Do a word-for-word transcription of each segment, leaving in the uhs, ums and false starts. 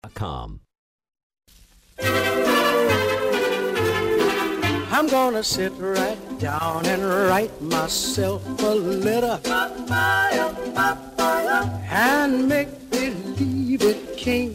Com. I'm gonna sit right down and write myself a letter and make believe it came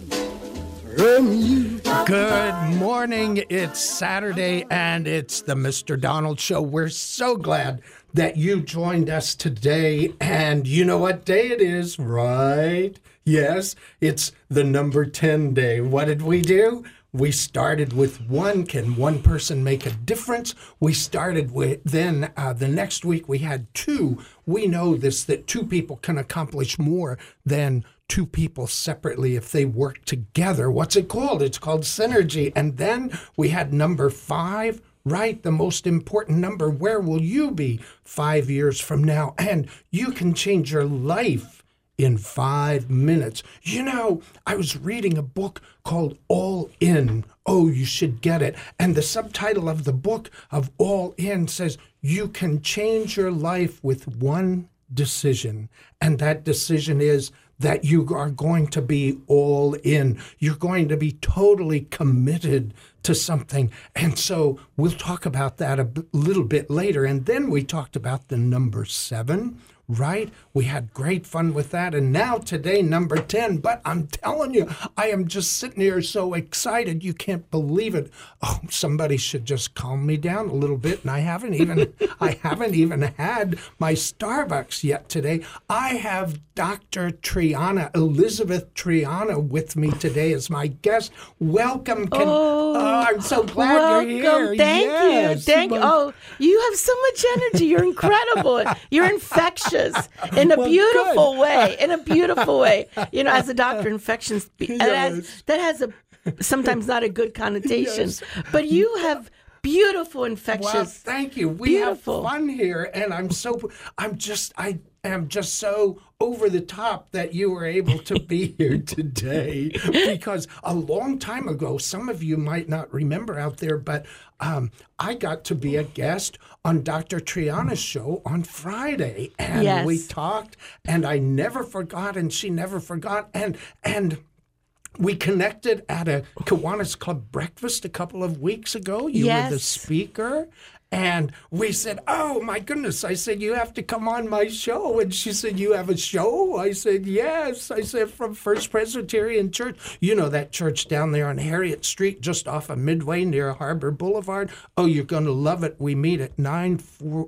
from you. Good morning. It's Saturday and it's the Mister Donald Show. We're so glad that you joined us today. And you know what day it is, right? Yes, it's the number ten day. What did we do? We started with one. Can one person make a difference? We started with, then uh, the next week we had two. We know this, that two people can accomplish more than two people separately if they work together. What's it called? It's called synergy. And then we had number five, right? The most important number. Where will you be five years from now? And you can change your life in five minutes. You know, I was reading a book called All In. Oh, you should get it. And the subtitle of the book of All In says, you can change your life with one decision. And that decision is that you are going to be all in. You're going to be totally committed to something. And so we'll talk about that a b- little bit later. And then we talked about the number seven, right? We had great fun with that. And now today, number ten. But I'm telling you, I am just sitting here so excited. You can't believe it. Oh, somebody should just calm me down a little bit. And I haven't even, I haven't even had my Starbucks yet today. I have Doctor Triana, Elizabeth Triana, with me today as my guest. Welcome. Can, oh, oh, I'm so glad welcome. you're here. Thank yes. you. Thank you. Oh, you have so much energy. You're incredible. You're infectious in a Well, beautiful good. way. In a beautiful way. You know, as a doctor, infections, Yes. that, has, that has a sometimes not a good connotation. Yes. But you have beautiful infectious. Well, thank you. We Beautiful. have fun here, and I'm so, I'm just, I am just so over the top that you were able to be here today, because a long time ago, some of you might not remember out there, but um, I got to be a guest on Doctor Triana's show on Friday, and Yes. we talked, and I never forgot, and she never forgot, and and. We connected at a Kiwanis Club breakfast a couple of weeks ago. You were the Yes. speaker. And we said, oh, my goodness. I said, you have to come on my show. And she said, you have a show? I said, yes. I said, from First Presbyterian Church. You know that church down there on Harriet Street, just off of Midway near Harbor Boulevard? Oh, you're going to love it. We meet at nine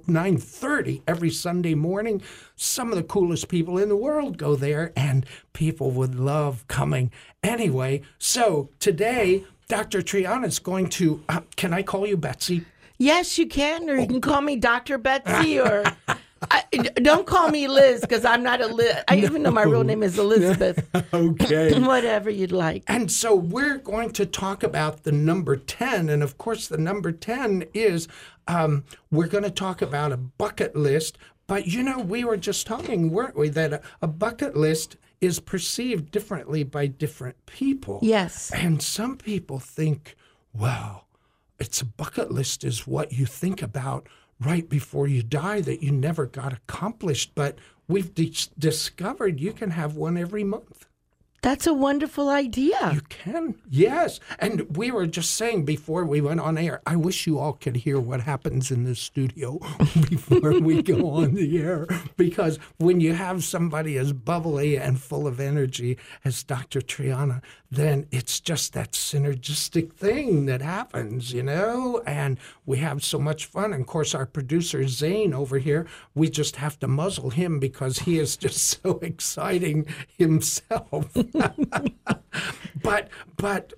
thirty every Sunday morning. Some of the coolest people in the world go there, and people would love coming. Anyway, so today, Doctor Triana is going to, uh, can I call you Betsy? Yes, you can, or you can call me Doctor Betsy, or I, don't call me Liz, because I'm not a Liz. I even know my real name is Elizabeth. Okay. Whatever you'd like. And so we're going to talk about the number ten. And of course, the number ten is um, we're going to talk about a bucket list. But, you know, we were just talking, weren't we, that a, a bucket list is perceived differently by different people. Yes. And some people think, wow, it's a bucket list is what you think about right before you die that you never got accomplished. But we've dis- discovered you can have one every month. That's a wonderful idea. You can, yes. And we were just saying before we went on air, I wish you all could hear what happens in the studio before we go on the air. Because when you have somebody as bubbly and full of energy as Doctor Triana, then it's just that synergistic thing that happens, you know? And we have so much fun. And of course, our producer, Zane, over here, we just have to muzzle him because he is just so exciting himself. but, but,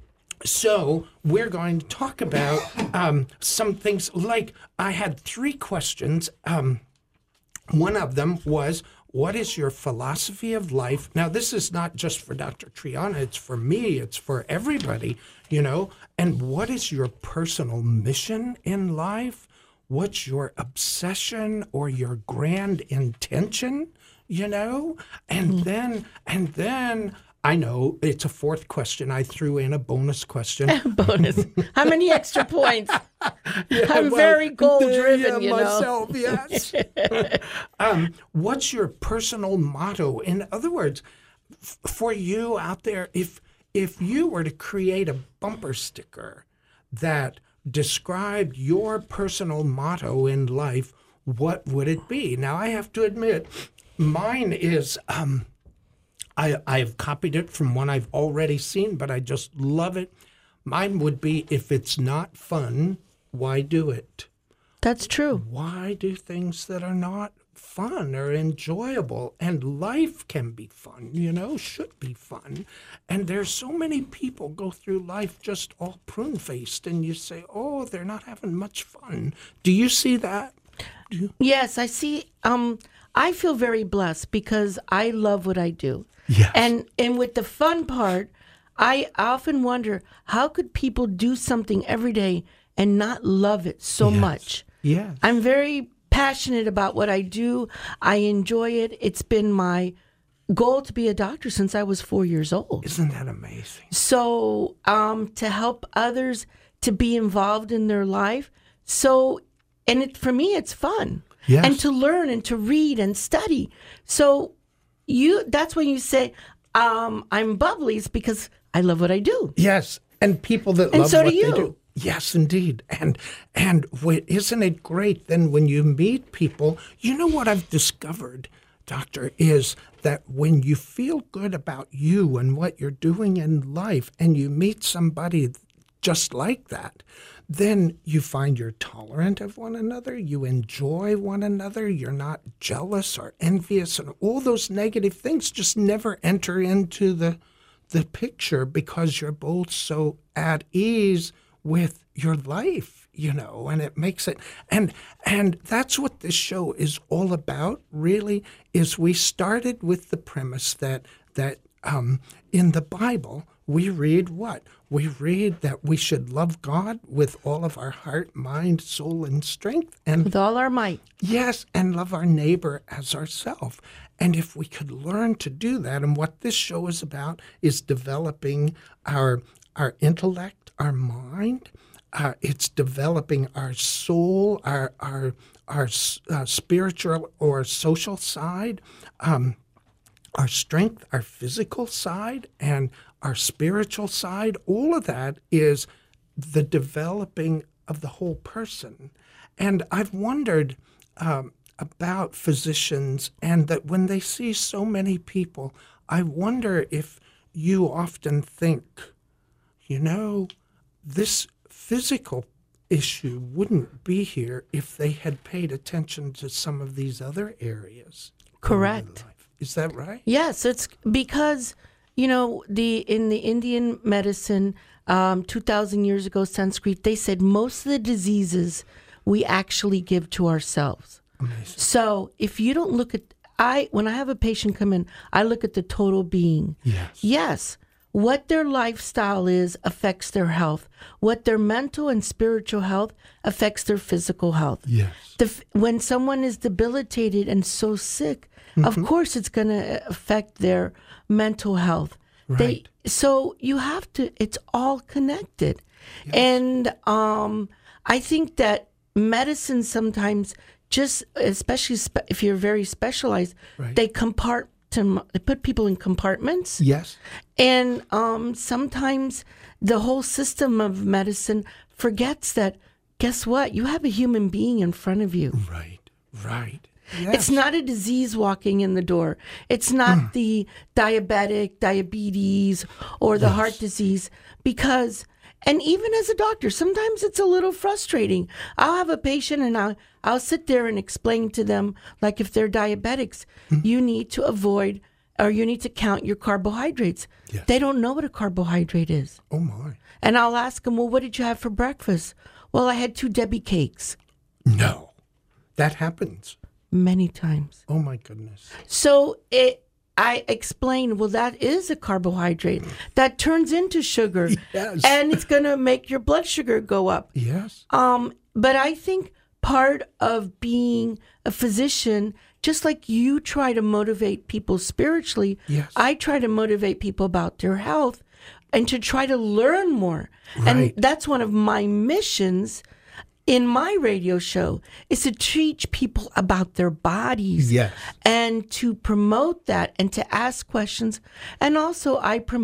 so we're going to talk about um, some things like I had three questions. Um, one of them was, what is your philosophy of life? Now, this is not just for Doctor Triana. It's for me. It's for everybody, you know. And what is your personal mission in life? What's your obsession or your grand intention, you know? And then, and then... I know it's a fourth question. I threw in a bonus question. Bonus. How many extra points? Yeah, I'm well, very goal-driven, yeah, you know. myself, yes. um, what's your personal motto? In other words, f- for you out there, if if you were to create a bumper sticker that described your personal motto in life, what would it be? Now, I have to admit, mine is, um, I, I've copied it from one I've already seen, but I just love it. Mine would be, if it's not fun, why do it? That's true. Why do things that are not fun or enjoyable? And life can be fun, you know, should be fun. And there's so many people go through life just all prune-faced, and you say, oh, they're not having much fun. Do you see that? Do you? Yes, I see. Um, I feel very blessed because I love what I do. Yes. And and with the fun part, I often wonder, how could people do something every day and not love it so Yes. much? Yes. I'm very passionate about what I do. I enjoy it. It's been my goal to be a doctor since I was four years old. Isn't that amazing? So um, to help others to be involved in their life. So, and it, for me, it's fun. Yes. And to learn and to read and study. So you, that's when you say, um, I'm bubbly, it's because I love what I do. Yes, and people that And love so do what you. they do. Yes, indeed. And and wait, isn't it great then when you meet people? You know what I've discovered, Doctor, is that when you feel good about you and what you're doing in life, and you meet somebody just like that, then you find you're tolerant of one another, you enjoy one another, you're not jealous or envious, and all those negative things just never enter into the the picture because you're both so at ease with your life, you know, and it makes it, and and that's what this show is all about, really, is we started with the premise that that um, in the Bible, we read what? We read that we should love God with all of our heart, mind, soul, and strength, and With all our might. yes, and love our neighbor as ourselves. And if we could learn to do that, and what this show is about is developing our our intellect, our mind. Uh, it's developing our soul, our our our uh, spiritual or social side, um, our strength, our physical side, and our spiritual side. All of that is the developing of the whole person. And I've wondered um, about physicians, and that when they see so many people, I wonder if you often think, you know, this physical issue wouldn't be here if they had paid attention to some of these other areas. Correct. Is that right? Yes, it's because, you know, the in the Indian medicine, um, two thousand years ago, Sanskrit, they said most of the diseases we actually give to ourselves. Amazing. So if you don't look at, I when I have a patient come in, I look at the total being. Yes. Yes. What their lifestyle is affects their health. What their mental and spiritual health affects their physical health. Yes. The, when someone is debilitated and so sick, Mm-hmm. of course it's going to affect their mental health. Right. They, so you have to, it's all connected. Yes. And um, I think that medicine sometimes just, especially spe- if you're very specialized, Right. they compart to, they put people in compartments. Yes. And um, sometimes the whole system of medicine forgets that, guess what? You have a human being in front of you. Right. Right. Yes. It's not a disease walking in the door. It's not Mm. the diabetic, diabetes, or the Yes. heart disease. Because, and even as a doctor, sometimes it's a little frustrating. I'll have a patient and I'll, I'll sit there and explain to them, like if they're diabetics, Mm. you need to avoid or you need to count your carbohydrates. Yes. They don't know what a carbohydrate is. Oh, my. And I'll ask them, well, what did you have for breakfast? Well, I had two Debbie cakes. No. That happens. Many times. Oh, my goodness. So it, I explained, well, that is a carbohydrate that turns into sugar, Yes. and it's going to make your blood sugar go up. Yes. Um, but I think part of being a physician, just like you try to motivate people spiritually, Yes. I try to motivate people about their health and to try to learn more. Right. And that's one of my missions in my radio show, is to teach people about their bodies. Yes. And to promote that and to ask questions. And also I promote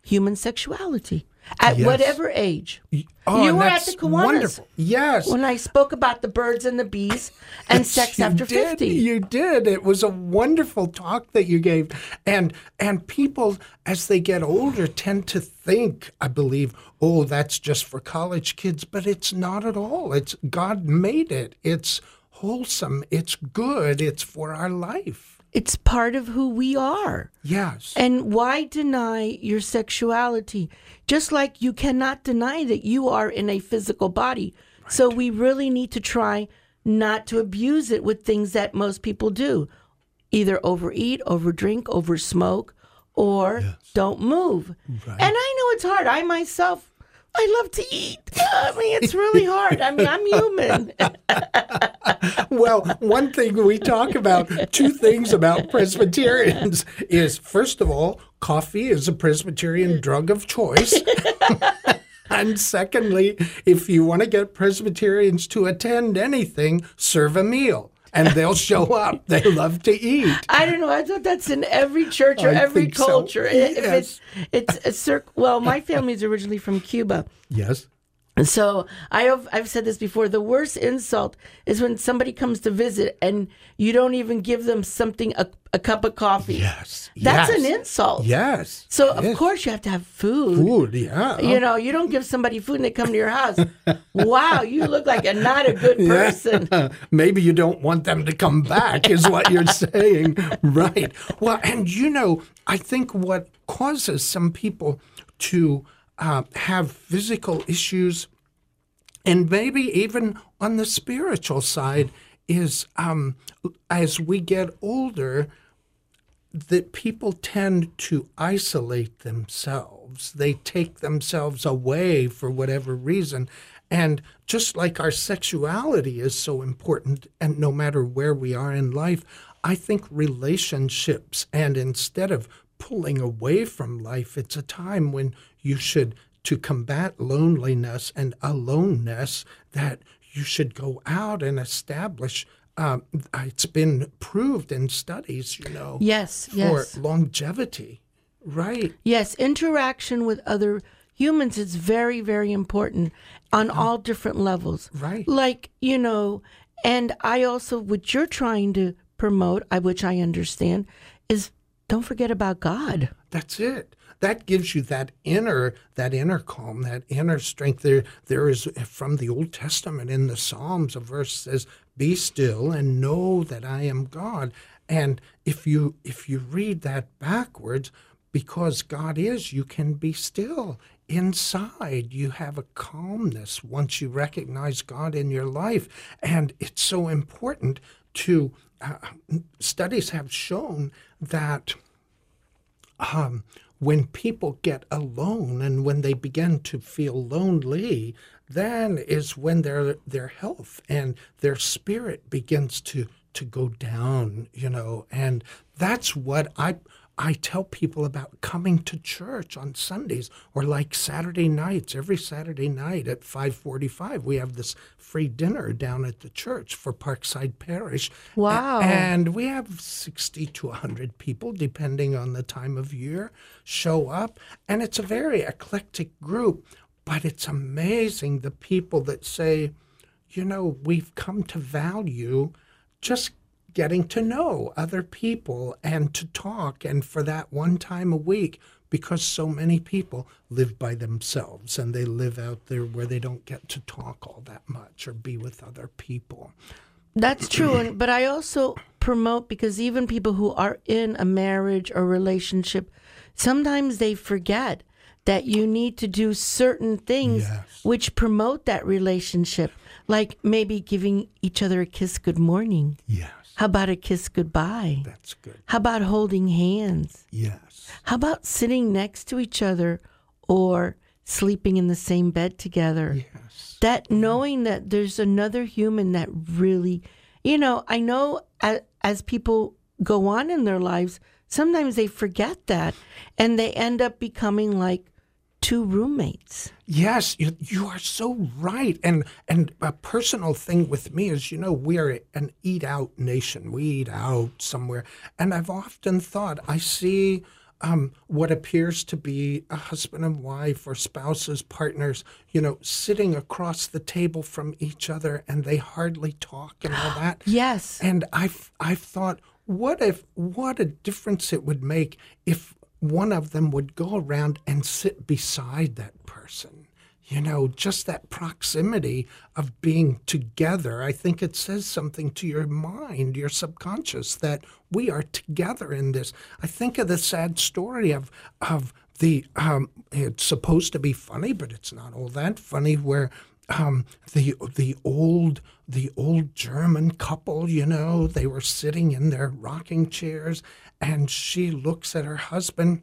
human sexuality at Yes. whatever age. Oh, you and were at that's the Kiwanis wonderful. Yes. when I spoke about the birds and the bees and Yes, sex you after did. fifty. You did. It was a wonderful talk that you gave. And and people, as they get older, tend to think, I believe, oh, that's just for college kids. But it's not at all. It's God made it. It's wholesome. It's good. It's for our life. It's part of who we are. Yes. And why deny your sexuality? Just like you cannot deny that you are in a physical body. Right. So we really need to try not to abuse it with things that most people do. Either overeat, overdrink, oversmoke, or Yes. don't move. Right. And I know it's hard. I myself, I love to eat. I mean, it's really hard. I mean, I'm human. Well, one thing we talk about, two things about Presbyterians is, first of all, coffee is a Presbyterian drug of choice. And secondly, if you want to get Presbyterians to attend anything, serve a meal. And they'll show up. They love to eat. I don't know. I thought that's in every church or I every think so. culture. If Yes. it's it's a circ. Well, my family's originally from Cuba. Yes. And so I have, I've said this before. The worst insult is when somebody comes to visit and you don't even give them something, a, a cup of coffee. Yes. That's yes. an insult. Yes. So, of Yes. course, you have to have food. Food, yeah. You know, you don't give somebody food and they come to your house. Wow, you look like a not a good person. Yeah. Maybe you don't want them to come back, is what you're saying. Right. Well, and you know, I think what causes some people to uh, have physical issues, and maybe even on the spiritual side, is um, as we get older, that people tend to isolate themselves. They take themselves away for whatever reason. And just like our sexuality is so important, and no matter where we are in life, I think relationships, and instead of pulling away from life, it's a time when you should, to combat loneliness and aloneness, that you should go out and establish. Um, it's been proved in studies, you know, Yes, for yes. longevity, right? Yes, interaction with other humans is very, very important on all different levels. Right. Like, you know, and I also, what you're trying to promote, I which I understand, is don't forget about God. That's it. That gives you that inner, that inner calm, that inner strength. There, there is from the Old Testament in the Psalms, a verse says, "Be still and know that I am God." And if you if you read that backwards, because God is, you can be still. Inside, you have a calmness once you recognize God in your life. And it's so important to, uh, studies have shown that um, when people get alone and when they begin to feel lonely, then is when their their health and their spirit begins to, to go down, you know. And that's what I... I tell people about coming to church on Sundays, or like Saturday nights. Every Saturday night at five forty-five, we have this free dinner down at the church for Parkside Parish. Wow. A- And we have sixty to one hundred people, depending on the time of year, show up. And it's a very eclectic group, but it's amazing the people that say, you know, we've come to value just getting to know other people and to talk, and for that one time a week, because so many people live by themselves and they live out there where they don't get to talk all that much or be with other people. That's true. And, but I also promote, because even people who are in a marriage or relationship, sometimes they forget that you need to do certain things Yes. which promote that relationship, like maybe giving each other a kiss good morning. Yes, How about a kiss goodbye? that's good. How about holding hands? Yes. How about sitting next to each other or sleeping in the same bed together? Yes. That knowing that there's another human that really, you know, I know as, as people go on in their lives, sometimes they forget that and they end up becoming like two roommates. Yes, you, you are so right. And and a personal thing with me is, you know, we're an eat out nation. We eat out somewhere. And I've often thought, I see um, what appears to be a husband and wife or spouses, partners, you know, sitting across the table from each other and they hardly talk and all that. Yes. And I've I've thought, what if what a difference it would make if one of them would go around and sit beside that person. You know, just that proximity of being together. I think it says something to your mind, your subconscious, that we are together in this. I think of the sad story of of the, um, it's supposed to be funny, but it's not all that funny, where um, the the old the old German couple, you know, they were sitting in their rocking chairs, and she looks at her husband,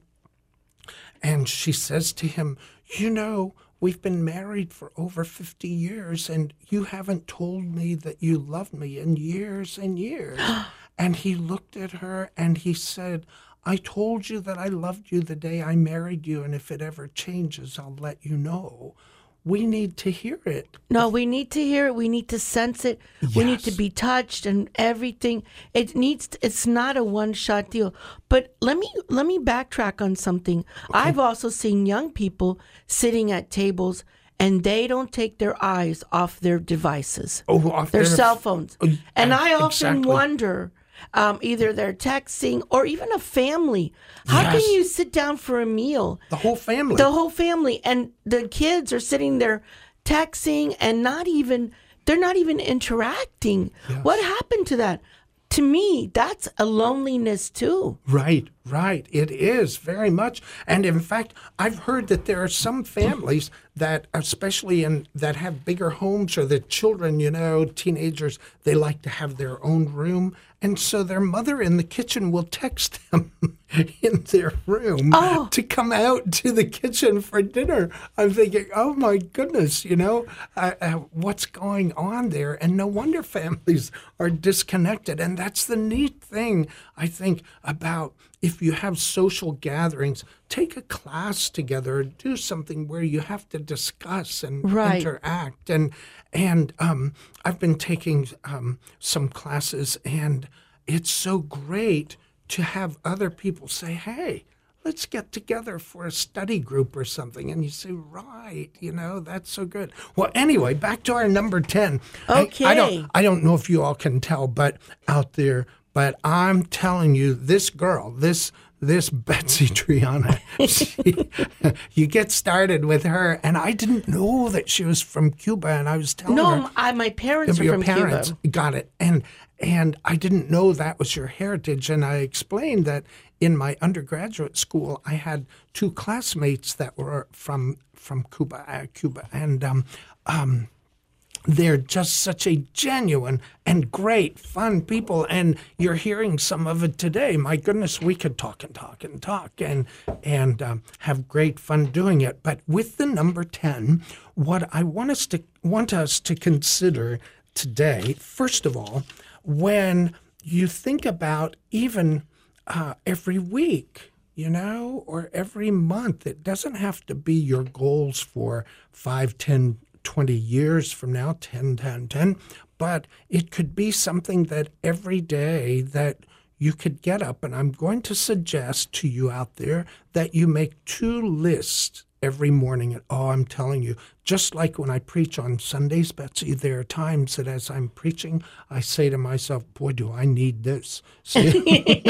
and she says to him, you know, we've been married for over fifty years, and you haven't told me that you love me in years and years. And he looked at her and he said, I told you that I loved you the day I married you, and if it ever changes, I'll let you know. We need to hear it. No, we need to hear it. We need to sense it. We need to Yes. be touched and everything. It needs. It's not a one-shot deal. But let me let me backtrack on something. I've also seen young people sitting at tables and they don't take their eyes off their devices, Oh, off their their- cell phones. Oh, And I often exactly. wonder, um, either they're texting or even a family. How Yes. can you sit down for a meal? The whole family. The whole family, and the kids are sitting there texting and not even, they're not even interacting. What happened to that? To me, that's a loneliness too. Right, right. It is very much. And in fact, I've heard that there are some families that, especially in that have bigger homes, or the children, you know, teenagers, they like to have their own room. And so their mother in the kitchen will text them in their room Oh. to come out to the kitchen for dinner. I'm thinking, oh my goodness, you know, uh, uh, what's going on there? And no wonder families are disconnected. And that's the neat thing, I think, about if you have social gatherings, take a class together, do something where you have to discuss and Right. interact. And and um, I've been taking um, some classes, and it's so great to have other people say, hey, let's get together for a study group or something. And you say, right, you know, that's so good. Well, anyway, back to our number ten. I- I, Okay. don't, I don't know if you all can tell, but out there, but I'm telling you, this girl, this this Betsy Triana, she, you get started with her, and I didn't know that she was from Cuba, and I was telling her. No, I, my parents are Your from parents Cuba. got it, and and I didn't know that was your heritage. And I explained that in my undergraduate school, I had two classmates that were from from Cuba, uh, Cuba, and um, um, they're just such a genuine and great, fun people. And you're hearing some of it today. My goodness, we could talk and talk and talk and and um, have great fun doing it. But with the number ten, what I want us to want us to consider today, first of all, when you think about even uh, every week, you know, or every month, it doesn't have to be your goals for five, ten, twenty years from now, ten, ten, ten, but it could be something that every day that you could get up, and I'm going to suggest to you out there that you make two lists every morning. Oh, I'm telling you, just like when I preach on Sundays, Betsy, there are times that as I'm preaching, I say to myself, boy, do I need this. See?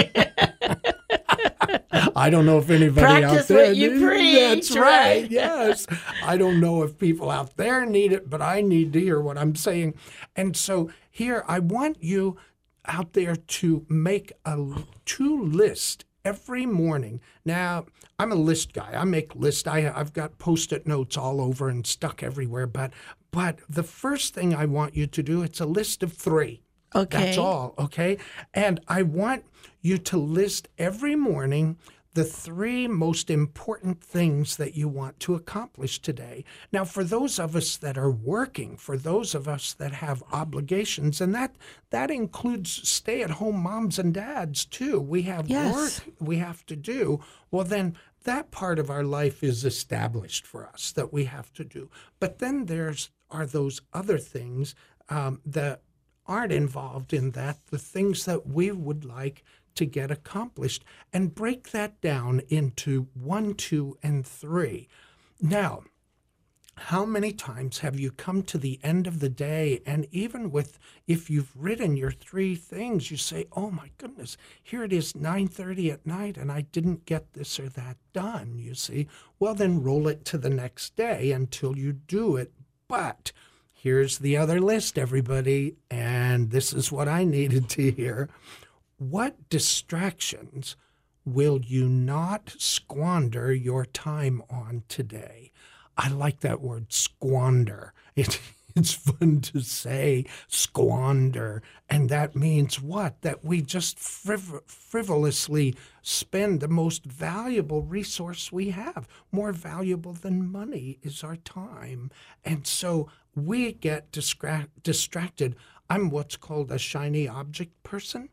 I don't know if anybody Practice out there what you needs- preach, That's right. right? Yes. I don't know if people out there need it, but I need to hear what I'm saying. And so here, I want you out there to make a two list every morning. Now, I'm a list guy. I make lists. I, I've got Post-it notes all over and stuck everywhere. But but the first thing I want you to do, it's a list of three. Okay. That's all, okay? And I want you to list every morning the three most important things that you want to accomplish today. Now, for those of us that are working, for those of us that have obligations, and that that includes stay-at-home moms and dads too. We have Yes. work we have to do. Well, then that part of our life is established for us that we have to do. But then there's are those other things um, that aren't involved in that, the things that we would like to get accomplished, and break that down into one, two, and three. Now, how many times have you come to the end of the day, and even with, if you've written your three things, you say, oh my goodness, here it is nine thirty at night and I didn't get this or that done, you see? Well, then roll it to the next day until you do it. But here's the other list, everybody, and this is what I needed to hear. What distractions will you not squander your time on today? I like that word, squander. It, it's fun to say, squander. And that means what? That we just friv- frivolously spend the most valuable resource we have. More valuable than money is our time. And so we get distra- distracted. I'm what's called a shiny object person.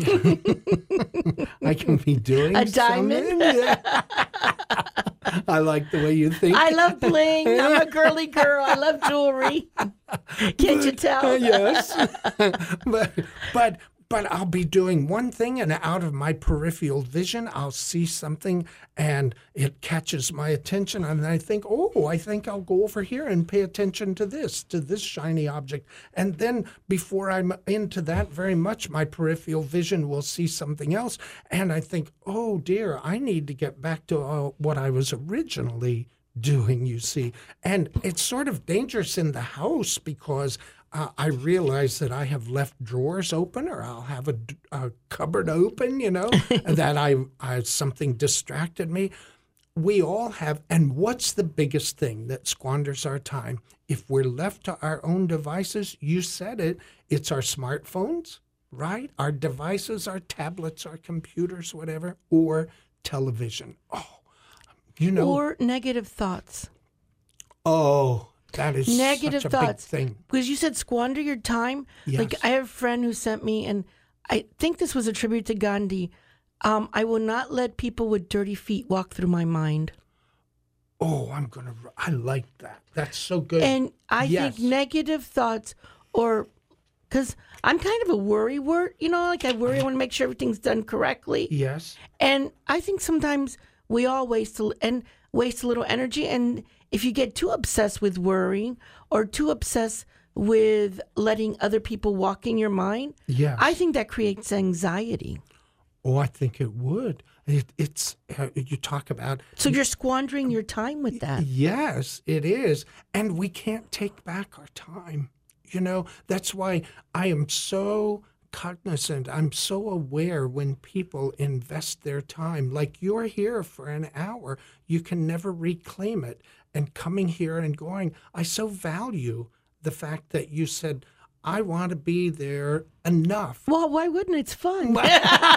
I can be doing a diamond. Yeah. I like the way you think. I love bling. I'm a girly girl. I love jewelry. Can't you tell? Yes. but but but I'll be doing one thing, and out of my peripheral vision, I'll see something, and it catches my attention, and I think, oh, I think I'll go over here and pay attention to this, to this shiny object. And then before I'm into that very much, my peripheral vision will see something else, and I think, oh, dear, I need to get back to uh, what I was originally doing, you see. And it's sort of dangerous in the house because Uh, I realize that I have left drawers open, or I'll have a, a cupboard open, you know, that I, I something distracted me. We all have, and what's the biggest thing that squanders our time? If we're left to our own devices, you said it, it's our smartphones, right? Our devices, our tablets, our computers, whatever, or television. Oh, you know. Or negative thoughts. Oh. That is negative such a thoughts. big thing. Because you said squander your time. Yes. Like I have a friend who sent me, and I think this was a tribute to Gandhi. Um, I will not let people with dirty feet walk through my mind. Oh, I'm gonna. I like that. That's so good. And I yes. think negative thoughts, or because I'm kind of a worry word, you know, like I worry. I want to make sure everything's done correctly. Yes. And I think sometimes we all waste a, and waste a little energy. And if you get too obsessed with worrying or too obsessed with letting other people walk in your mind, yes. I think that creates anxiety. Oh, I think it would. It, it's uh, you talk about. So you're squandering your time with that. Yes, it is, and we can't take back our time. You know, that's why I am so cognizant. I'm so aware when people invest their time. Like you're here for an hour, you can never reclaim it. And coming here and going, I so value the fact that you said, I want to be there enough. Well, why wouldn't it? It's fun. but,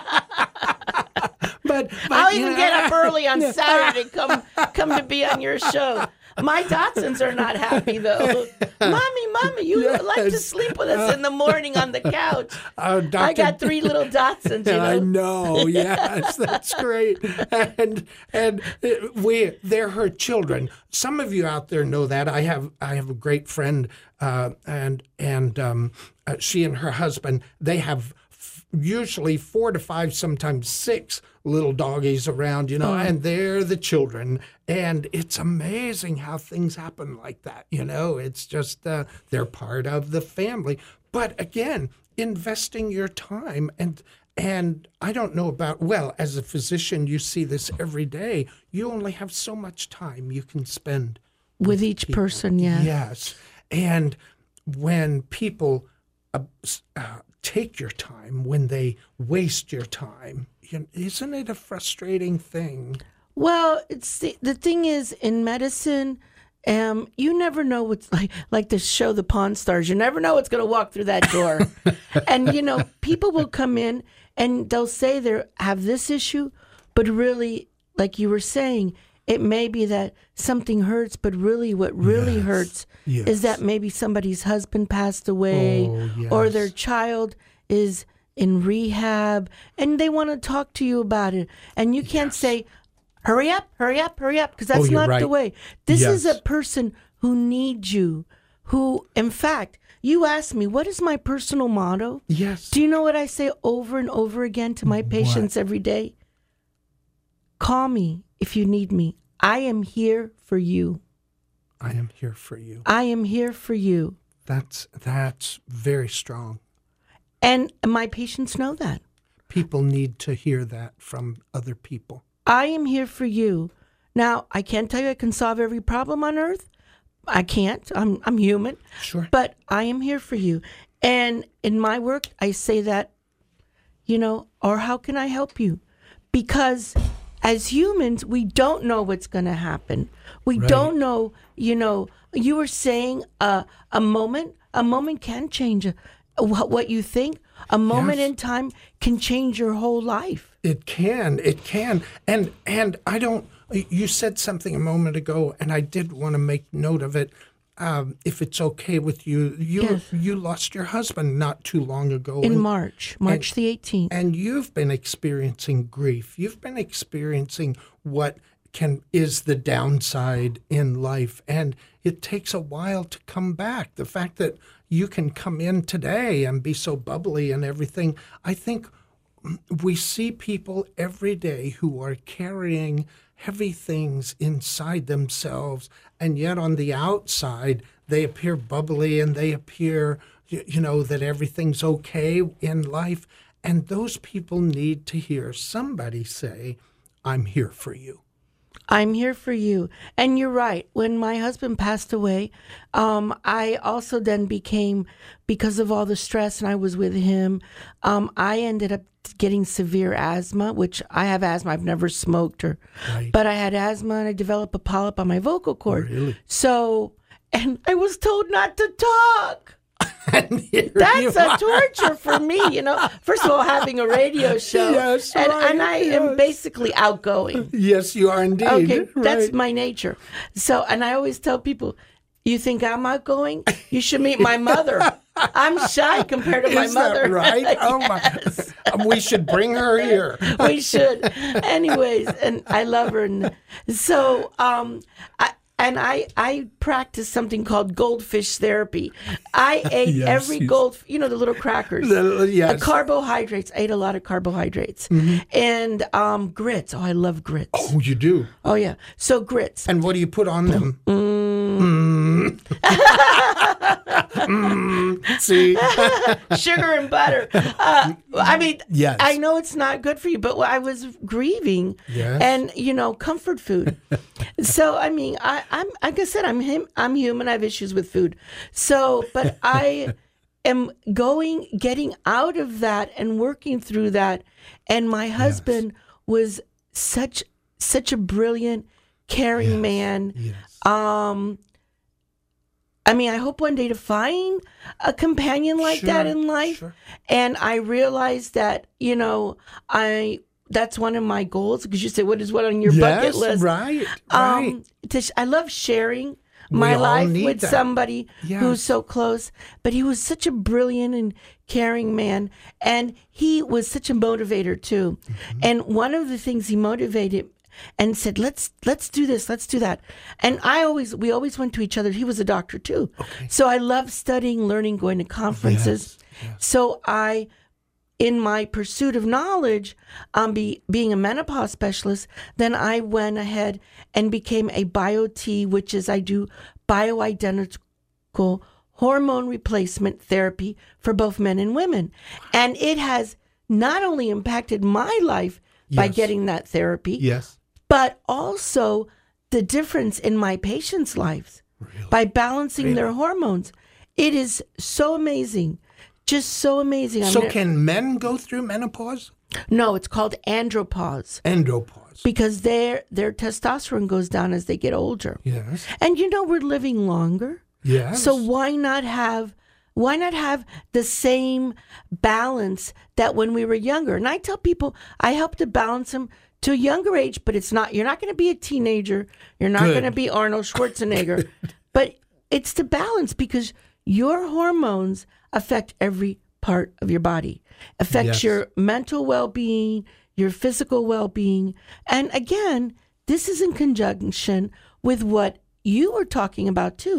but I'll you even know, get up early on Saturday to come come to be on your show. My Dachshunds are not happy though. Mommy, mommy, you Yes. like to sleep with us in the morning on the couch. Uh, Doctor I got three little Dachshunds, you know. I know, yes, that's great. And and we they're her children. Some of you out there know that. I have I have a great friend, uh, and and um, uh, she and her husband, they have f- usually four to five, sometimes six little doggies around, you know, Oh. and they're the children. And it's amazing how things happen like that, you know. It's just uh, they're part of the family. But again, investing your time and and I don't know about, well, as a physician, you see this every day. You only have so much time you can spend With each people. person, yeah. Yes. And when people uh, uh, take your time, when they waste your time, you know, isn't it a frustrating thing? Well, it's the, the thing is in medicine, um, you never know what's like like the show The Pawn Stars. You never know what's going to walk through that door. And you know, people will come in and they'll say they have this issue, but really, like you were saying, it may be that something hurts, but really what really Yes. hurts Yes. is that maybe somebody's husband passed away Oh, or yes. their child is in rehab and they want to talk to you about it. And you can't Yes. say, hurry up, hurry up, hurry up, because that's Oh, you're not the right. way. This is Yes. a person who needs you, who, in fact, you asked me, what is my personal motto? Yes. Do you know what I say over and over again to my patients every day? Call me if you need me. I am here for you. I am here for you. I am here for you. That's that's very strong. And my patients know that. People need to hear that from other people. I am here for you. Now, I can't tell you I can solve every problem on earth. I can't. I'm I'm human. Sure. But I am here for you. And in my work, I say that, you know, or how can I help you? Because as humans, we don't know what's going to happen. We Right. don't know, you know, you were saying uh, a moment, a moment can change a, what, what you think. A moment Yes. in time can change your whole life. It can. It can. And and I don't. You said something a moment ago, and I did want to make note of it. Um, if it's okay with you, you Yes. you lost your husband not too long ago. In and, March, March the eighteenth. and you've been experiencing grief. You've been experiencing what can is the downside in life, and it takes a while to come back. The fact that you can come in today and be so bubbly and everything, I think we see people every day who are carrying heavy things inside themselves, and yet on the outside they appear bubbly and they appear, you, you know, that everything's okay in life. And those people need to hear somebody say, I'm here for you. I'm here for you. And you're right. When my husband passed away, um, I also then became, because of all the stress and I was with him, um, I ended up getting severe asthma, which I have asthma. I've never smoked or, Right. but I had asthma and I developed a polyp on my vocal cord. Really? So, and I was told not to talk. And here That's you a are. torture for me, you know. First of all, having a radio show, Yes, and, right, and I am yes. basically outgoing. Yes, you are indeed. Okay, Right. that's my nature. So, and I always tell people, you think I'm outgoing? You should meet my mother. I'm shy compared to my Is that mother. right? Oh Yes. my! We should bring her here. We should. Anyways, and I love her. And so, um, I, and I, I practice something called goldfish therapy. I ate Yes, every yes. gold, you know, the little crackers. The- yes. Uh, carbohydrates. I ate a lot of carbohydrates. And um, grits. Oh, I love grits. Oh, you do. Oh, yeah. So grits. And what do you put on them? Mm. Mm. See, Sugar and butter. Uh, I mean, Yes. I know it's not good for you, but I was grieving, Yes. and you know, comfort food. So I mean, I, I'm like I said, I'm him. I'm human. I have issues with food. So, but I am going, getting out of that, and working through that. And my husband was such such a brilliant, caring man. yes. Um, I mean, I hope one day to find a companion like Sure, that in life. sure. And I realized that, you know, I that's one of my goals, because you said, what is what on your bucket Yes, list? right, right. Um, to sh- I love sharing my all life need with that. somebody Yes. who's so close. But he was such a brilliant and caring man. And he was such a motivator, too. Mm-hmm. And one of the things he motivated and said, let's let's do this, let's do that. And I always, we always went to each other. He was a doctor, too. So I love studying, learning, going to conferences. Yes, yes. So I, in my pursuit of knowledge, um, be, being a menopause specialist, then I went ahead and became a bio-T, which is I do bioidentical hormone replacement therapy for both men and women. And it has not only impacted my life by Yes. getting that therapy, Yes. but also the difference in my patients' lives by balancing their hormones. It is so amazing. Just so amazing. I'm So ne- can men go through menopause? no, it's called andropause, Andropause. because their their testosterone goes down as they get older. Yes. And you know, we're living longer. Yes. So why not have why not have the same balance that when we were younger? And I tell people I help to balance them to a younger age, but it's not, you're not going to be a teenager. You're not Good. going to be Arnold Schwarzenegger. But it's to balance, because your hormones affect every part of your body. Affects Yes. your mental well-being, your physical well-being. And again, this is in conjunction with what you were talking about too.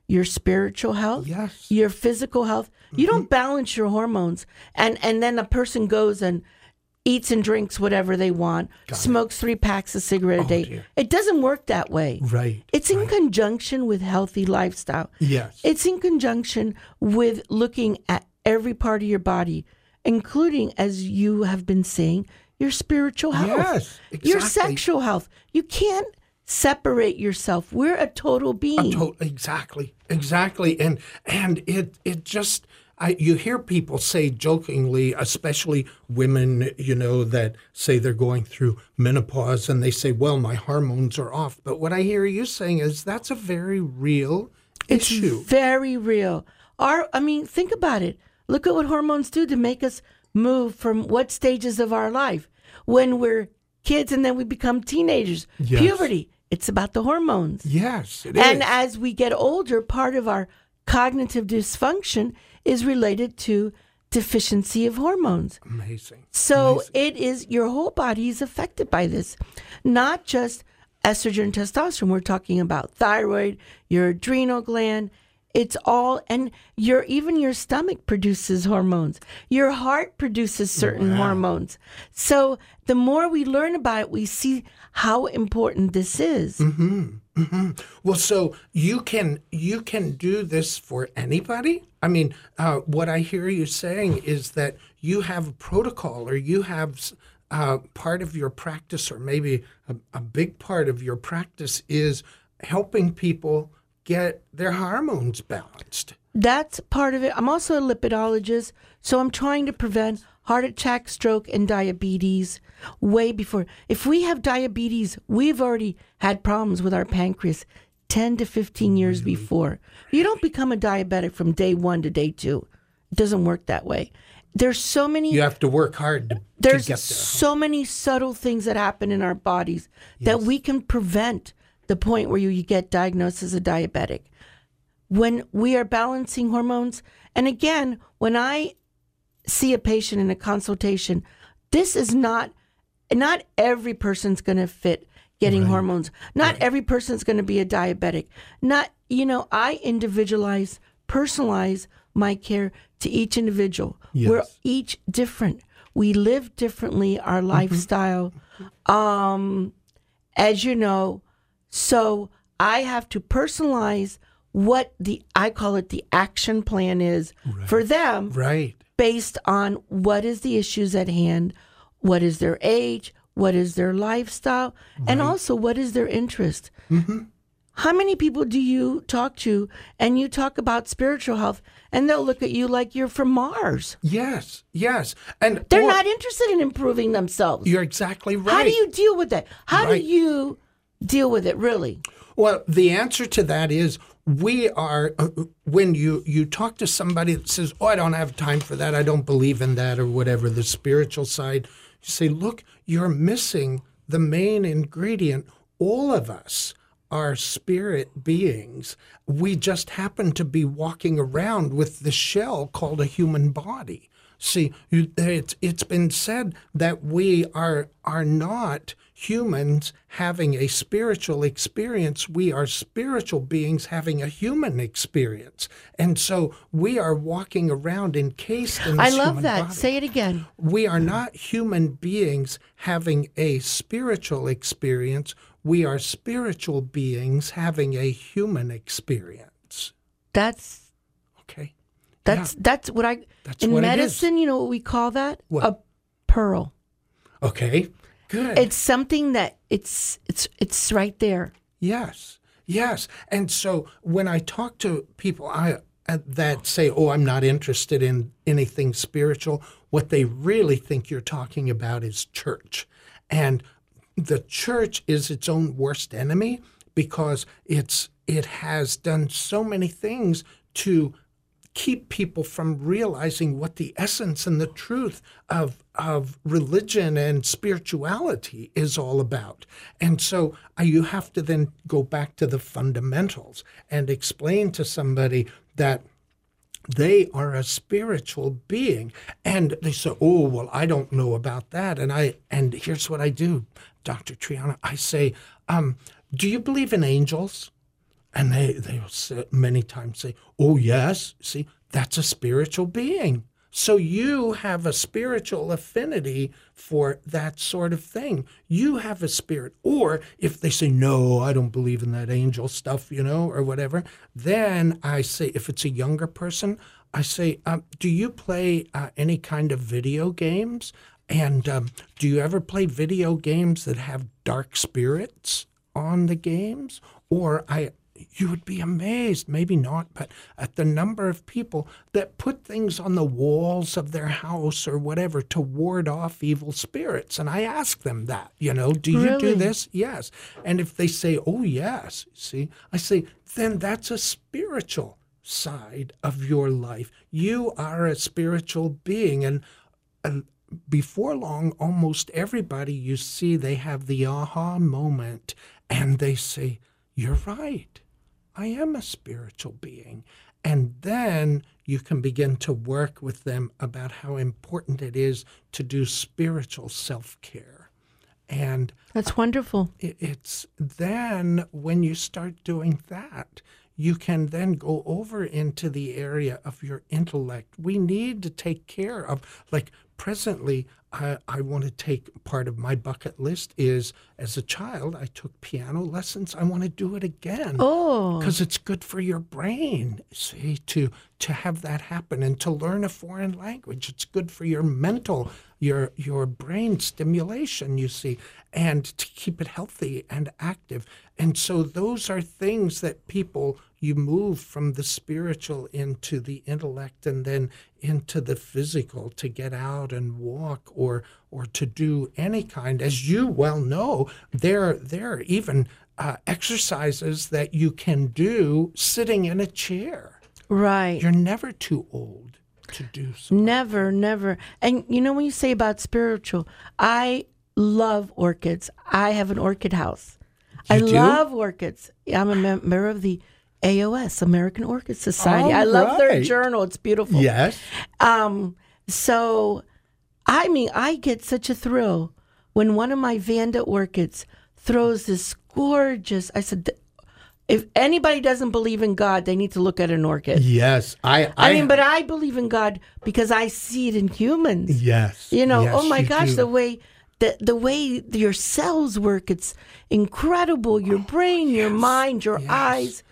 your spiritual health, Yes. your physical health. You don't balance your hormones, and and then a person goes and eats and drinks whatever they want, Got it. smokes three packs of cigarette a Oh, day. dear. It doesn't work that way. Right. It's in right. conjunction with healthy lifestyle. Yes. It's in conjunction with looking at every part of your body, including, as you have been saying, your spiritual health, Yes, your exactly. sexual health. You can't separate yourself. We're a total being. To- exactly, exactly, and and it it just I you hear people say jokingly, especially women, you know, that say they're going through menopause, and they say, "Well, my hormones are off." But what I hear you saying is that's a very real It's issue. very real. Our, I mean, think about it. Look at what hormones do to make us move from what stages of our life. When we're kids and then we become teenagers, Yes. puberty. It's about the hormones. Yes, it is. And as we get older, part of our cognitive dysfunction is related to deficiency of hormones. Amazing. So Amazing. it is, your whole body is affected by this, not just estrogen and testosterone. We're talking about thyroid, your adrenal gland. It's all, and your even your stomach produces hormones. Your heart produces certain Wow. hormones. So the more we learn about it, we see how important this is. Well, so you can you can do this for anybody. I mean, uh, what I hear you saying is that you have a protocol, or you have uh, part of your practice, or maybe a, a big part of your practice is helping people get their hormones balanced. That's part of it. I'm also a lipidologist, so I'm trying to prevent heart attack, stroke, and diabetes way before. If we have diabetes, we've already had problems with our pancreas ten to fifteen years before. You don't become a diabetic from day one to day two. It doesn't work that way. There's so many. You have to work hard to, to There's get there. so many subtle things that happen in our bodies that we can prevent the point where you, you get diagnosed as a diabetic. When we are balancing hormones, and again, when I see a patient in a consultation, this is not, not every person's going to fit getting hormones. Not every person's going to be a diabetic. Not, you know, I individualize, personalize my care to each individual. Yes. We're each different. We live differently, our lifestyle. Um, as you know, so I have to personalize what the, I call it the action plan is for them Right. based on what is the issues at hand, what is their age, what is their lifestyle, and also what is their interest. How many people do you talk to and you talk about spiritual health and they'll look at you like you're from Mars? Yes. Yes. And They're or- not interested in improving themselves. You're exactly right. How do you deal with that? How Right. do you deal with it, really? Well, the answer to that is we are, uh, when you, you talk to somebody that says, oh, I don't have time for that, I don't believe in that, or whatever, the spiritual side, you say, look, you're missing the main ingredient. All of us are spirit beings. We just happen to be walking around with the shell called a human body. See, you- it's it's been said that we are are not humans having a spiritual experience. We are spiritual beings having a human experience, and so we are walking around encased in this I love human that. body. Say it again. We are not human beings having a spiritual experience. We are spiritual beings having a human experience. That's Okay. that's that's what I That's in what it is. medicine, you know what we call that? What? A pearl. Okay. Good. It's something that it's it's it's right there. Yes, yes. And so when I talk to people I, uh, that say, oh, I'm not interested in anything spiritual, what they really think you're talking about is church. And the church is its own worst enemy because it's it has done so many things to keep people from realizing what the essence and the truth of of religion and spirituality is all about. And so uh, you have to then go back to the fundamentals and explain to somebody that they are a spiritual being. And they say, oh, well, I don't know about that. And I and here's what I do, Doctor Triana. I say, um, do you believe in angels? And they, they will say, many times say, oh, yes, see, that's a spiritual being. So you have a spiritual affinity for that sort of thing. You have a spirit. Or if they say, no, I don't believe in that angel stuff, you know, or whatever, then I say, if it's a younger person, I say, um, do you play uh, any kind of video games? And um, do you ever play video games that have dark spirits on the games? Or I... You would be amazed, maybe not, but at the number of people that put things on the walls of their house or whatever to ward off evil spirits. And I ask them that, you know, do you Really? do this? Yes. And if they say, oh, yes, see, I say, then that's a spiritual side of your life. You are a spiritual being. And, and before long, almost everybody you see, they have the aha moment and they say, you're right. I am a spiritual being. And then you can begin to work with them about how important it is to do spiritual self-care. And That's wonderful. it- it's then when you start doing that, you can then go over into the area of your intellect. We need to take care of, like presently, I, I want to take, part of my bucket list is, as a child, I took piano lessons. I want to do it again. Oh. Because it's good for your brain, see, to to have that happen and to learn a foreign language. It's good for your mental, your your brain stimulation, you see, and to keep it healthy and active. And so those are things that people, you move from the spiritual into the intellect and then into the physical to get out and walk or or to do any kind. As you well know, there, there are even uh, exercises that you can do sitting in a chair. Right. You're never too old to do so. Never, never. And you know, when you say about spiritual, I love orchids. I have an orchid house. I You do? love orchids. I'm a mem- member of the A O S, American Orchid Society. All I love their right. journal. It's beautiful. Yes. Um, so, I mean, I get such a thrill when one of my Vanda orchids throws this gorgeous, I said, if anybody doesn't believe in God, they need to look at an orchid. Yes. I, I, I mean, but I believe in God because I see it in humans. Yes. You know, Yes, oh my you gosh, do. the way the the way your cells work, it's incredible. Your brain, your mind, your yes. eyes.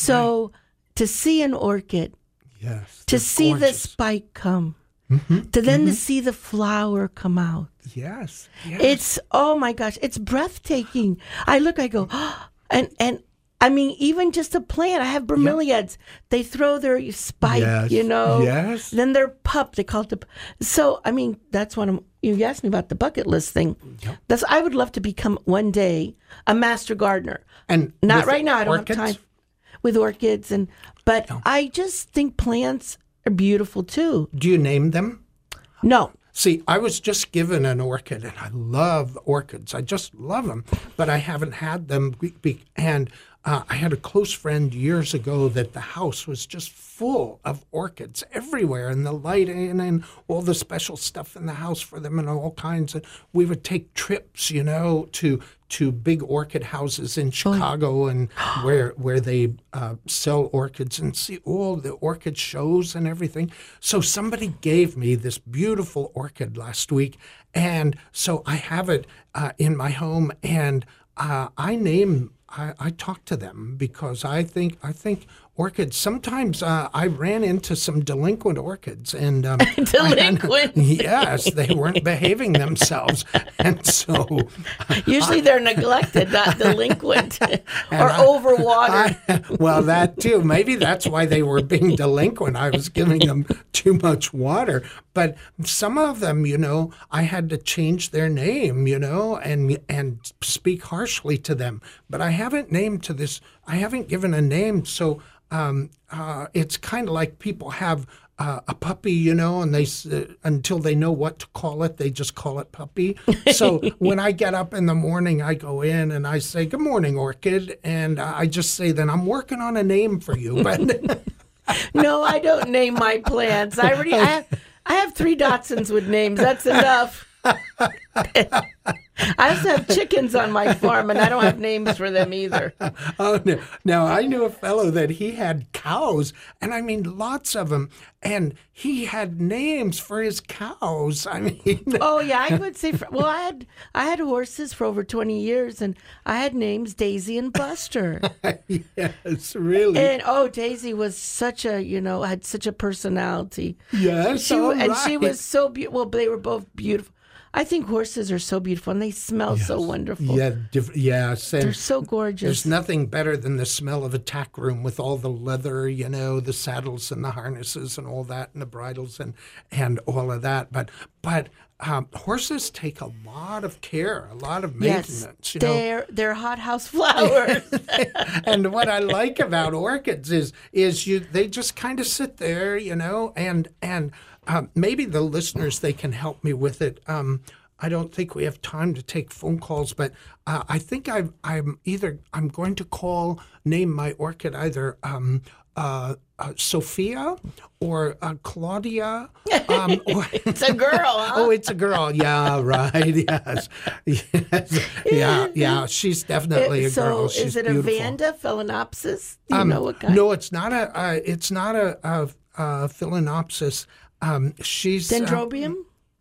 So to see an orchid, Yes. to they're see the gorgeous. spike come, Mm-hmm. to then to see the flower come out. Yes. Yes. It's oh my gosh, it's breathtaking. I look, I go, and and I mean, even just a plant. I have bromeliads. They throw their spike, Yes, you know. yes. Then their pup. They call it the. So I mean, that's what I'm. You asked me about the bucket list thing. Yep. That's. I would love to become one day a master gardener. And Not with right now. I don't orchids? have time with orchids and. But I just think plants are beautiful too. Do you name them? No. See, I was just given an orchid, and I love orchids. I just love them, but I haven't had them. Be- be- and uh, I had a close friend years ago that the house was just full of orchids everywhere, and the lighting and all the special stuff in the house for them, and all kinds of. We would take trips, you know, to to big orchid houses in Chicago, and where where they uh, sell orchids, and see all the orchid shows and everything. So somebody gave me this beautiful orchid last week, and so I have it uh, in my home, and uh, I name. I, I talk to them because I think I think orchids. Sometimes uh, I ran into some delinquent orchids, and um, Delinquent. yes, they weren't behaving themselves, and so Usually they're neglected, not delinquent or I- overwatered. I, well, that too. Maybe that's why they were being delinquent. I was giving them too much water. But some of them, you know, I had to change their name, you know, and and speak harshly to them. But I haven't named to this. I haven't given a name. So um, uh, it's kind of like people have uh, a puppy, you know, and they s- uh, until they know what to call it, they just call it puppy. So when I get up in the morning, I go in and I say, "Good morning, Orchid," and I just say, "Then I'm working on a name for you." But No, I don't name my plants. I already I have, I have three Dachshunds with names. That's enough. I also have chickens on my farm, and I don't have names for them either. Oh, no. Now, I knew a fellow that he had cows, and I mean lots of them, and he had names for his cows. I mean, Oh yeah, I would say. For, well, I had I had horses for over twenty years, and I had names Daisy and Buster. yes, really. And oh, Daisy was such a you know had such a personality. yes, She all and she right. was so beautiful. Well, they were both beautiful. I think horses are so beautiful, and they smell so wonderful. Yeah, diff- yes. And They're so gorgeous. there's nothing better than the smell of a tack room with all the leather, you know, the saddles and the harnesses and all that, and the bridles and and all of that. But but um, horses take a lot of care, a lot of Yes, maintenance. You know, they're they're hothouse flowers. and what I like about orchids is is you they just kind of sit there, you know, and and um, maybe the listeners they can help me with it. Um, I don't think we have time to take phone calls, but uh, I think I've, I'm either I'm going to call name my orchid either um, uh, uh, Sophia or uh, Claudia. Um, or It's a girl, huh? Oh, it's a girl. Yeah, right. Yes, yes, yeah, yeah. She's definitely a so girl. She's is it a beautiful. Vanda phalaenopsis? Do you Um, know what kind? No, it's not a. Uh, it's not a, a, a phalaenopsis. Um, she's uh, Dendrobium?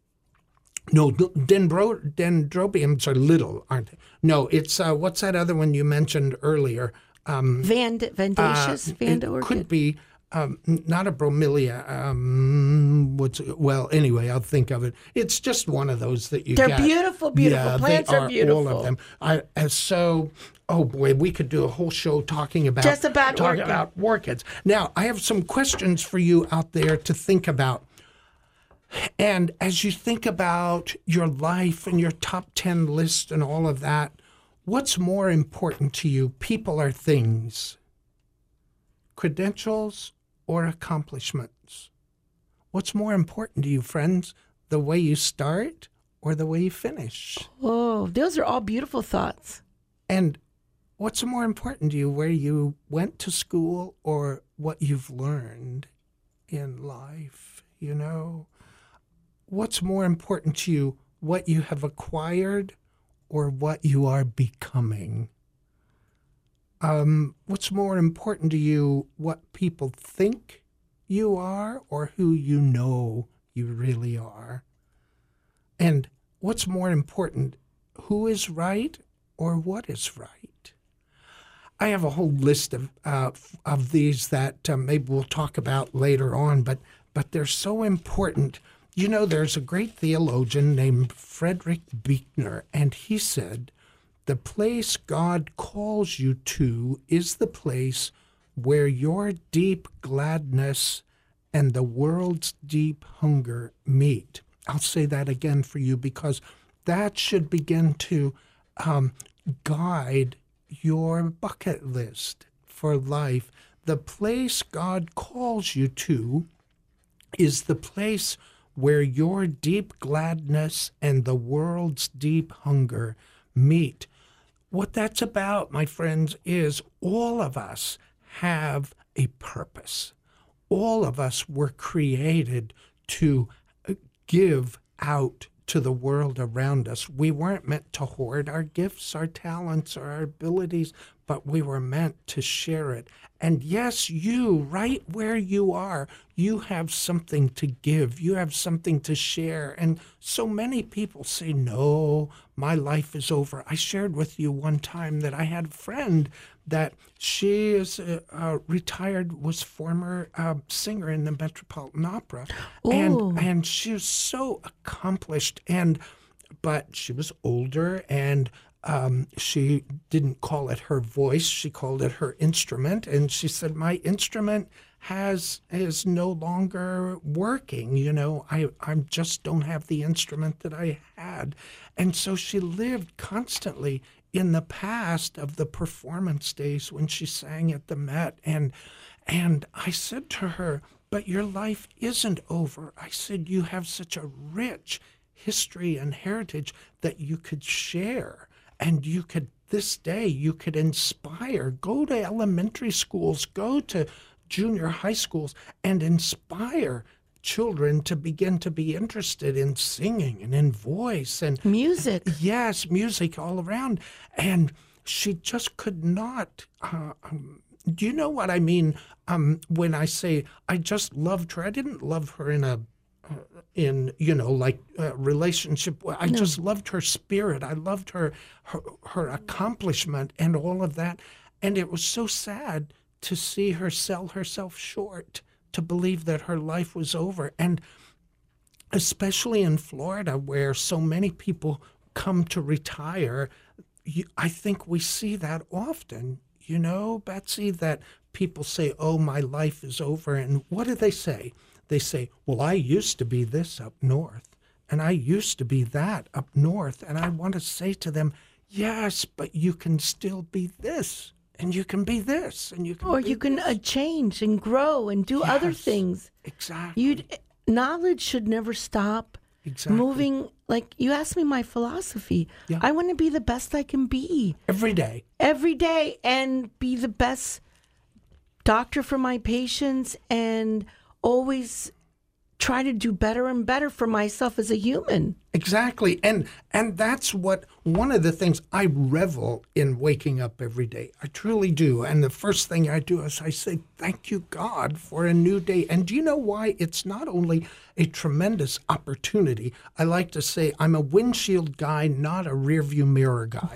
no dendro, dendrobiums are little, aren't they? No, it's uh, what's that other one you mentioned earlier? Um, Vand- Vandaceous? uh, Vanda it orchid? could be um, n- not a bromelia. Um, what's well? Anyway, I'll think of it. It's just one of those that you. They're get. beautiful, beautiful. Yeah, Plants they are beautiful. All of them. I and so. Oh boy, we could do a whole show talking about Just about talking orchid. about orchids. Now, I have some questions for you out there to think about. And as you think about your life and your top ten list and all of that, what's more important to you, people or things? Credentials or accomplishments? What's more important to you, friends? The way you start or the way you finish? Oh, those are all beautiful thoughts. And what's more important to you, where you went to school or what you've learned in life, you know? What's more important to you, what you have acquired or what you are becoming? Um, what's more important to you, what people think you are or who you know you really are? And what's more important, who is right or what is right? I have a whole list of uh, of these that uh, maybe we'll talk about later on, but but they're so important. You know, there's a great theologian named Frederick Buechner, and he said, the place God calls you to is the place where your deep gladness and the world's deep hunger meet. I'll say that again for you because that should begin to um, guide your bucket list for life. The place God calls you to is the place where your deep gladness and the world's deep hunger meet. What that's about, my friends, is all of us have a purpose. All of us were created to give out to the world around us. We weren't meant to hoard our gifts, our talents, or our abilities, but we were meant to share it. And yes, you, right where you are, you have something to give. You have something to share. And so many people say, no, my life is over. I shared with you one time that I had a friend that she is a, a retired, was former uh, singer in the Metropolitan Opera. Ooh. And, and she was so accomplished. And but she was older and Um, she didn't call it her voice. She called it her instrument. And she said, my instrument has is no longer working. You know, I, I just don't have the instrument that I had. And so she lived constantly in the past of the performance days when she sang at the Met. And, and I said to her, but your life isn't over. I said, you have such a rich history and heritage that you could share. And you could, this day, you could inspire, go to elementary schools, go to junior high schools and inspire children to begin to be interested in singing and in voice and Music. yes, music all around. And she just could not. Uh, um, do you know what I mean um, when I say I just loved her? I didn't love her in a, uh, in you know, like a relationship. I No. just loved her spirit. I loved her, her, her accomplishment and all of that. And it was so sad to see her sell herself short, to believe that her life was over. And especially in Florida, where so many people come to retire, you, I think we see that often, you know, Betsy, that people say, oh, my life is over. And what do they say? They say, well, I used to be this up north, and I used to be that up north. And I want to say to them, yes, but you can still be this, and you can be this, and you can Or be you can this. uh, change and grow and do other Yes, things. Exactly. You knowledge should never stop. Exactly. Moving, like you asked me my philosophy. Yeah. I want to be the best I can be Every day. every day and be the best doctor for my patients and always try to do better and better for myself as a human. Exactly. And and that's what one of the things I revel in waking up every day. I truly do. And the first thing I do is I say, thank you, God, for a new day. And do you know why? It's not only a tremendous opportunity. I like to say I'm a windshield guy, not a rearview mirror guy.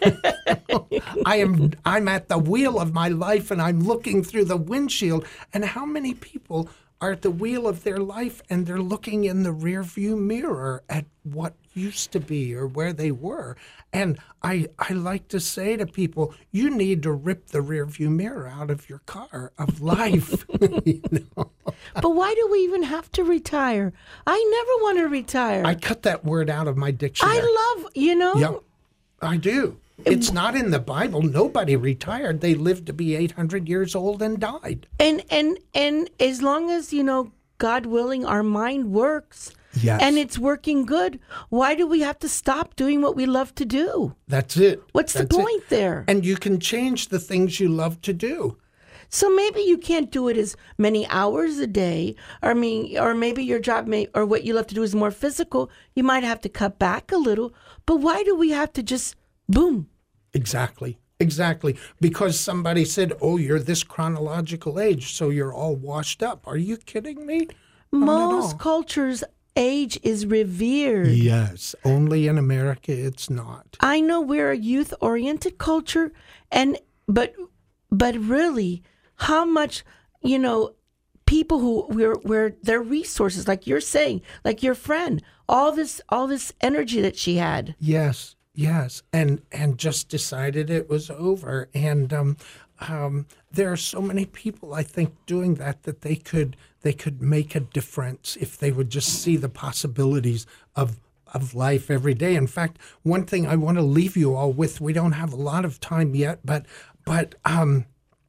I am I'm at the wheel of my life and I'm looking through the windshield. And how many people are at the wheel of their life and they're looking in the rearview mirror at what used to be or where they were? And I I like to say to people, you need to rip the rearview mirror out of your car of life. You know? But why do we even have to retire? I never want to retire. I cut that word out of my dictionary. I love, you know, Yeah, I do. It's not in the Bible. Nobody retired. They lived to be eight hundred years old and died. and and and as long as, you know, God willing, our mind works Yes. and it's working good, why do we have to stop doing what we love to do? That's it. What's the That's it. point there? And you can change the things you love to do. So maybe you can't do it as many hours a day, or I mean, or maybe your job may, or what you love to do is more physical. You might have to cut back a little. But why do we have to just boom? Exactly. Exactly. Because somebody said, oh, you're this chronological age, so you're all washed up. Are you kidding me? Not at all. Most cultures, age is revered. Yes. Only in America it's not. I know we're a youth-oriented culture, and but but really, how much, you know, people who we're where their resources, like you're saying, like your friend, all this all this energy that she had. Yes. Yes, and and just decided it was over. And um, um, there are so many people, I think, doing that that they could they could make a difference if they would just see the possibilities of of life every day. In fact, one thing I want to leave you all with, we don't have a lot of time yet, but but um,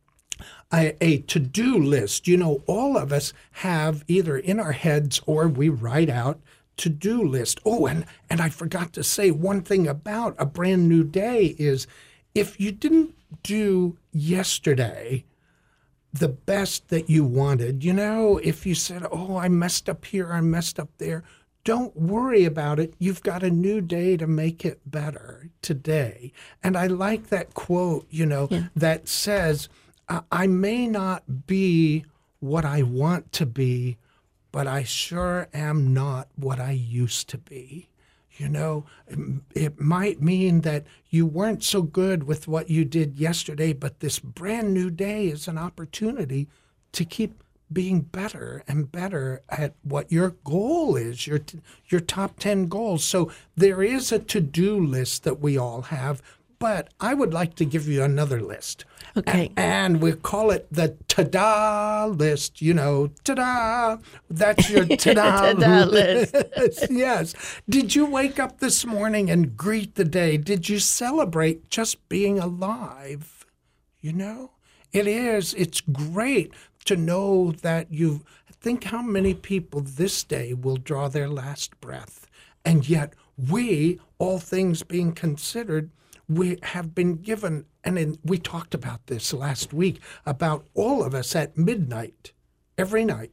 a, a to-do list. You know, all of us have either in our heads or we write out to-do list. Oh, and, and I forgot to say one thing about a brand new day is if you didn't do yesterday the best that you wanted, you know, if you said, oh, I messed up here, I messed up there, don't worry about it. You've got a new day to make it better today. And I like that quote, you know, Yeah. that says, I I may not be what I want to be, but I sure am not what I used to be. You know, it might mean that you weren't so good with what you did yesterday, but this brand new day is an opportunity to keep being better and better at what your goal is, your your top ten goals. So there is a to-do list that we all have, but I would like to give you another list. Okay. A- And we call it the ta-da list, you know, ta-da. That's your ta-da, Ta-da list. Yes. Did you wake up this morning and greet the day? Did you celebrate just being alive? You know, it is. It's great to know that you think how many people this day will draw their last breath. And yet we, all things being considered, we have been given, and in, we talked about this last week, about all of us at midnight, every night,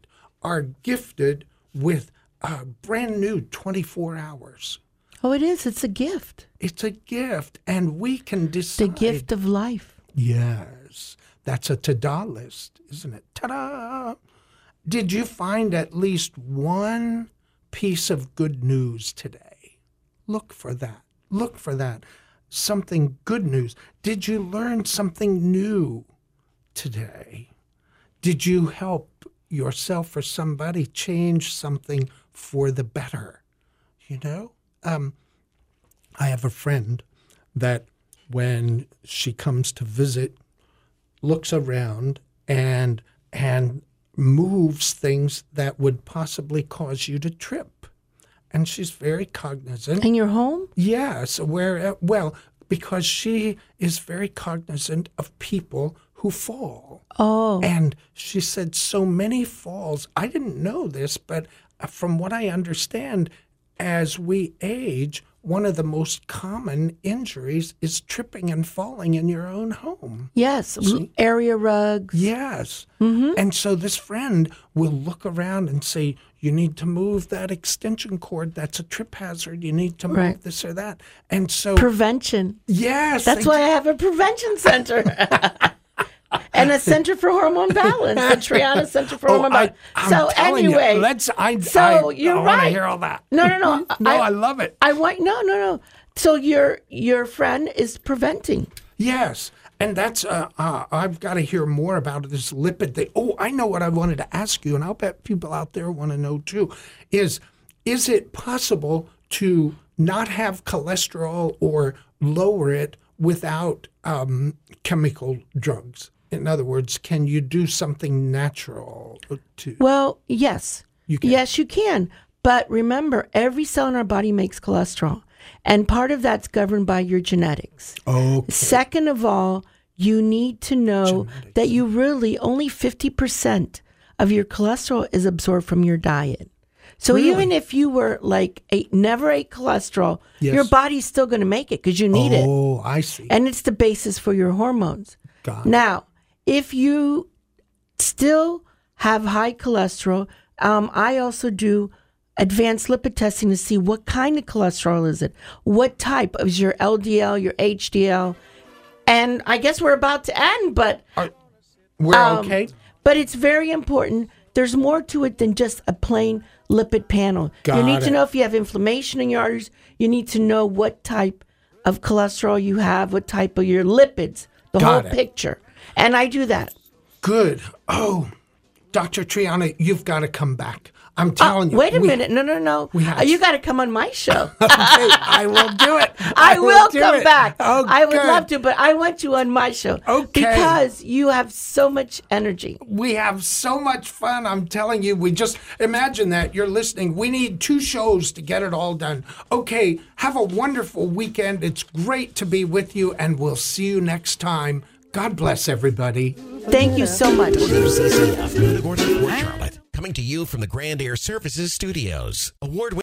are gifted with a brand new twenty-four hours. Oh, it is. It's a gift. It's a gift, and we can decide. The gift of life. Yes. That's a ta-da list, isn't it? Ta-da! Did you find at least one piece of good news today? Look for that. Look for that. Something good news. Did you learn something new today? Did you help yourself or somebody change something for the better? You know? Um, I have a friend that when she comes to visit, looks around and and moves things that would possibly cause you to trip. And she's very cognizant. In your home? Yes, where well, because she is very cognizant of people who fall. Oh. And she said so many falls. I didn't know this, but from what I understand, as we age, one of the most common injuries is tripping and falling in your own home. Yes, See? area rugs. Yes. Mm-hmm. And so this friend will look around and say, you need to move that extension cord. That's a trip hazard. You need to move Right. this or that. And so... Prevention. Yes. That's why I have a prevention center. And a Center for Hormone Balance, the Triana Center for Oh, Hormone I, Balance. I'm So telling you, anyway, let's. I. so I, you're I want right. to hear all that. No, no, no. no, I, love it. I want no, no, no. So your your friend is preventing. Yes, and that's. Uh, uh, I've got to hear more about this lipid thing. Oh, I know what I wanted to ask you, and I'll bet people out there want to know too. Is is it possible to not have cholesterol or lower it without um, chemical drugs? In other words, can you do something natural to? Well, yes. You can. Yes, you can. But remember, every cell in our body makes cholesterol. And part of that's governed by your genetics. Okay. Second of all, you need to know Genetics. that you really, only fifty percent of your cholesterol is absorbed from your diet. So Really? even if you were like, ate, never ate cholesterol, Yes. your body's still going to make it because you need it. Oh, I see. And it's the basis for your hormones. Got it. Now, if you still have high cholesterol, um, I also do advanced lipid testing to see what kind of cholesterol is it, what type is your L D L, your H D L, and I guess we're about to end, but Are, we're um, okay. But it's very important. There's more to it than just a plain lipid panel. Got you need it. to know if you have inflammation in your arteries. You need to know what type of cholesterol you have, what type of your lipids, the Got whole it. picture. And I do that. Good. Oh, Doctor Triana, you've got to come back. I'm telling you. Wait a we- minute. No, no, no. we have- Uh, you got to come on my show. Okay, I will do it. I, will do come it. back. Oh, I would good. love to, but I want you on my show. Okay. Because you have so much energy. We have so much fun. I'm telling you, we just imagine that you're listening. We need two shows to get it all done. Okay, have a wonderful weekend. It's great to be with you, and we'll see you next time. God bless everybody. Thank you so much. W C C F, Fort Charlotte, coming to you from the Grand Air Services Studios. Award